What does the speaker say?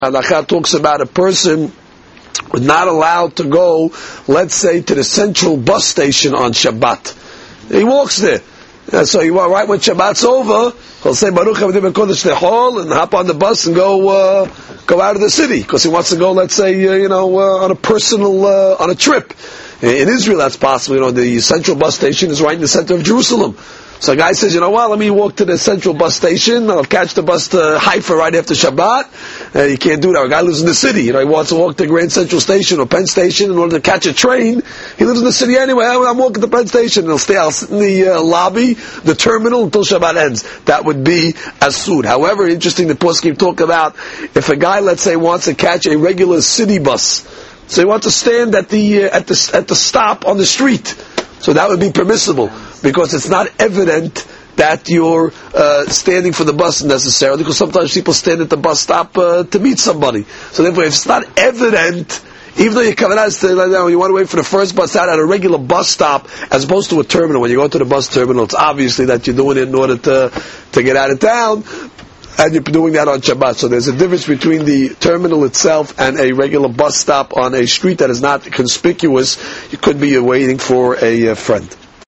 Halakha talks about a person not allowed to go, let's say, to the central bus station on Shabbat. He walks there. So right when Shabbat's over, he'll say Baruch Havadim Kodesh Lechol and hop on the bus and go out of the city because he wants to go, let's say, on a personal on a trip. In Israel, that's possible. The central bus station is right in the center of Jerusalem. So a guy says, let me walk to the central bus station. I'll catch the bus to Haifa right after Shabbat. You can't do that. A guy lives in the city. He wants to walk to Grand Central Station or Penn Station in order to catch a train. He lives in the city anyway. I'm walking to Penn Station. I'll sit in the lobby, the terminal, until Shabbat ends. That would be asur. However, interesting, the poskim talk about if a guy, let's say, wants to catch a regular city bus. So he wants to stand at the stop on the street. So that would be permissible because it's not evident that you're standing for the bus necessarily, because sometimes people stand at the bus stop to meet somebody. So therefore, if it's not evident, even though you come out, you want to wait for the first bus out at a regular bus stop as opposed to a terminal. When you go to the bus terminal, it's obviously that you're doing it in order to get out of town. And you're doing that on Shabbat. So there's a difference between the terminal itself and a regular bus stop on a street that is not conspicuous. You could be waiting for a friend.